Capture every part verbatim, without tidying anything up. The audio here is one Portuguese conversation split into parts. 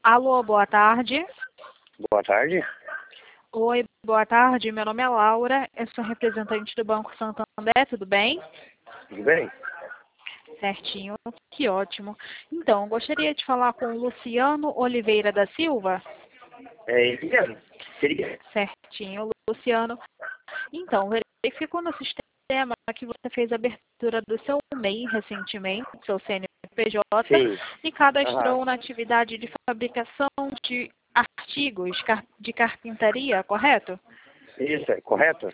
Alô, boa tarde. Boa tarde. Oi, boa tarde. Meu nome é Laura, eu sou representante do Banco Santander, tudo bem? Tudo bem? Certinho, que ótimo. Então, gostaria de falar com o Luciano Oliveira da Silva. É isso mesmo. Seria? Certinho, Luciano. Então, verificou no sistema que você fez a abertura do seu M E I recentemente, seu C N P J, Sim. e cadastrou Aham. na atividade de fabricação de artigos car- de carpintaria, correto? Isso, é correto?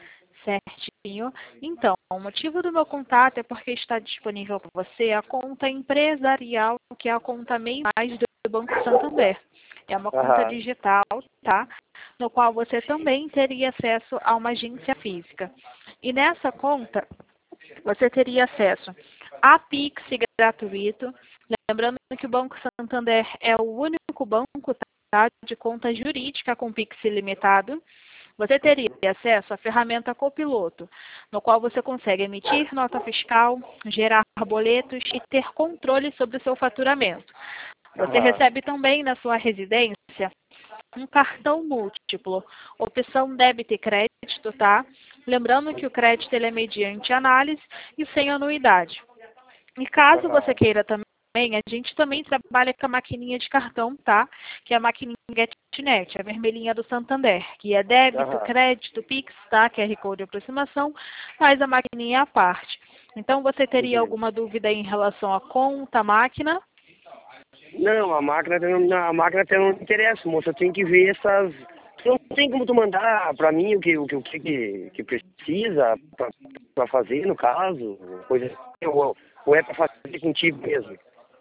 Certinho. Então, o motivo do meu contato é porque está disponível para você a conta empresarial, que é a conta M E I Mais do Banco Santander. É uma conta Aham. digital, tá? No qual você também teria acesso a uma agência física. E nessa conta, você teria acesso a Pix gratuito. Lembrando que o Banco Santander é o único banco, tá, de conta jurídica com Pix ilimitado. Você teria acesso à ferramenta Copiloto, no qual você consegue emitir nota fiscal, gerar boletos e ter controle sobre o seu faturamento. Você Aham. recebe também na sua residência um cartão múltiplo, opção débito e crédito, tá? Lembrando que o crédito ele é mediante análise e sem anuidade. E caso você Aham. queira também, a gente também trabalha com a maquininha de cartão, tá? Que é a maquininha GetNet, a vermelhinha do Santander, que é débito, Aham. crédito, Pix, tá? Q R Code de aproximação, mas a maquininha é à parte. Então, você teria Entendi. alguma dúvida em relação à conta, à máquina? Não, a máquina tem, a máquina tem um interesse, moça. Eu tenho que ver essas. Não tem como tu mandar pra mim o que o que, o que, que que precisa pra, pra fazer, no caso, coisa assim, ou, ou é pra fazer contigo mesmo?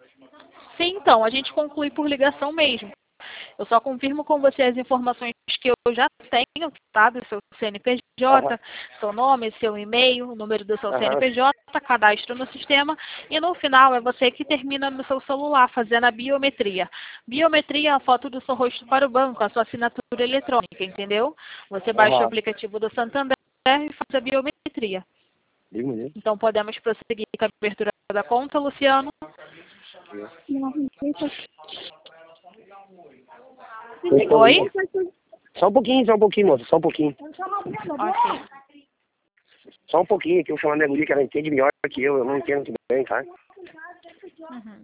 Sim, então, a gente conclui por ligação mesmo. Eu só confirmo com você as informações que eu já tenho, tá? Do seu C N P Aham. J, seu nome, seu e-mail, o número do seu Aham. C N P J, cadastro no sistema e no final é você que termina no seu celular fazendo a biometria. Biometria é a foto do seu rosto para o banco, a sua assinatura eletrônica, entendeu? Você baixa o Aham. aplicativo do Santander e faz a biometria. Digo mesmo. Então podemos prosseguir com a abertura da conta, Luciano? Oi? Só um pouquinho, só um pouquinho, moça, só um pouquinho. Ok. Só um pouquinho que eu chamo a minha guria, que ela entende melhor que eu, eu não entendo muito bem, tá? Uhum.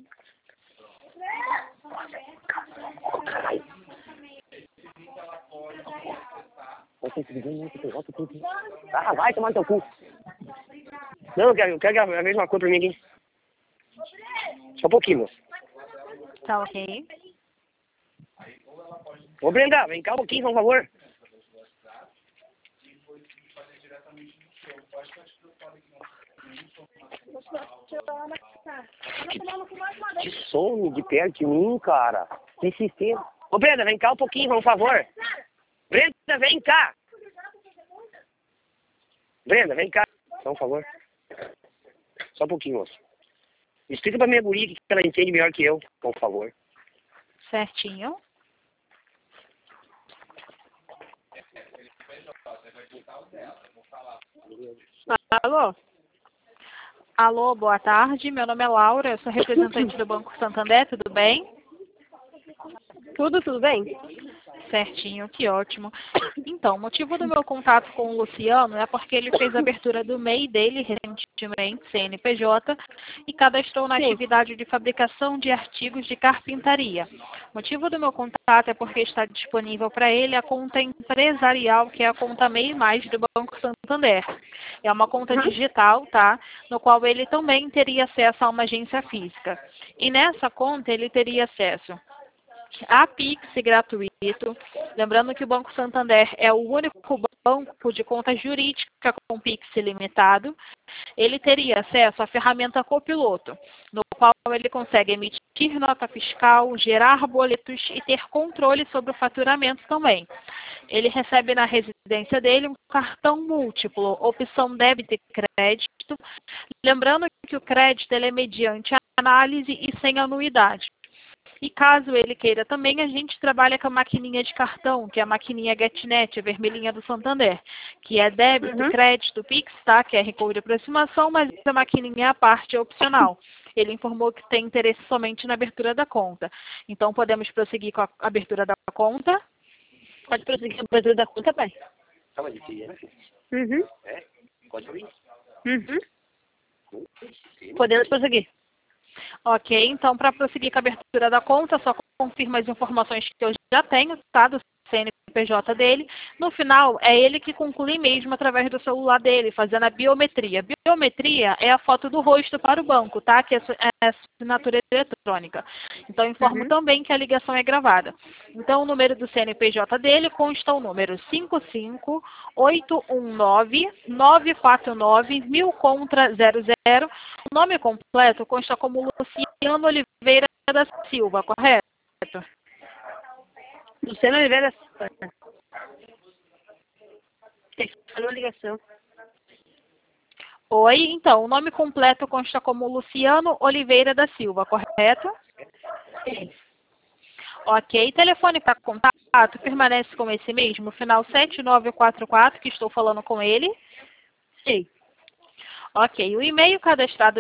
Ah, vai tomar no teu cu. Não, eu quero, eu quero a mesma coisa pra mim aqui. Só um pouquinho, moça. Tá ok. Ô, Brenda, vem cá um pouquinho, por favor. Que, que som de perto de mim, cara. Que sistema. Ô, Brenda, vem cá um pouquinho, por favor. Brenda, vem cá. Brenda, vem cá. Só um favor. Só um pouquinho, moço. Explica pra minha guria que ela entende melhor que eu, por favor. Certinho. Alô? Alô, boa tarde. Meu nome é Laura, eu sou representante do Banco Santander, tudo bem? Tudo, tudo bem? Certinho, que ótimo. Então, o motivo do meu contato com o Luciano é porque ele fez a abertura do M E I dele recentemente, C N P J, e cadastrou na Sim. atividade de fabricação de artigos de carpintaria. O motivo do meu contato é porque está disponível para ele a conta empresarial, que é a conta M E I Mais do Banco Santander. É uma conta Uhum. digital, tá? No qual ele também teria acesso a uma agência física. E nessa conta ele teria acesso a Pix gratuito. Lembrando que o Banco Santander é o único banco de conta jurídica com Pix ilimitado. Ele teria acesso à ferramenta Copiloto, no qual ele consegue emitir nota fiscal, gerar boletos e ter controle sobre o faturamento também. Ele recebe na residência dele um cartão múltiplo, opção débito e crédito. Lembrando que o crédito ele é mediante análise e sem anuidade. E caso ele queira também, a gente trabalha com a maquininha de cartão, que é a maquininha GetNet, a vermelhinha do Santander, que é débito, Uhum. crédito, Pix, tá? Q R Code de aproximação, mas a maquininha à parte é opcional. ele informou que tem interesse somente na abertura da conta. Então, podemos prosseguir com a abertura da conta. Pode prosseguir com a abertura da conta, pai? Tava de filha, né? Uhum. É? Pode ouvir? Uhum. Podemos prosseguir. Ok, então, para prosseguir com a abertura da conta, só confirma as informações que eu já tenho, tá? Do C N P J dele. No final, é ele que conclui mesmo através do celular dele, fazendo a biometria. Biometria é a foto do rosto para o banco, tá? Que é a assinatura eletrônica. Então, informo Uhum. também que a ligação é gravada. Então, o número do C N P J dele consta o número cinco cinco oito um nove nove quatro nove mil contra zero zero. O nome completo consta como Luciano Oliveira da Silva, correto? Luciano Oliveira. Falou a ligação. Oi, então, o nome completo consta como Luciano Oliveira da Silva, correto? Sim. Ok, telefone para contato permanece com esse mesmo, final sete nove quatro quatro, que estou falando com ele? Sim. Ok, o e-mail cadastrado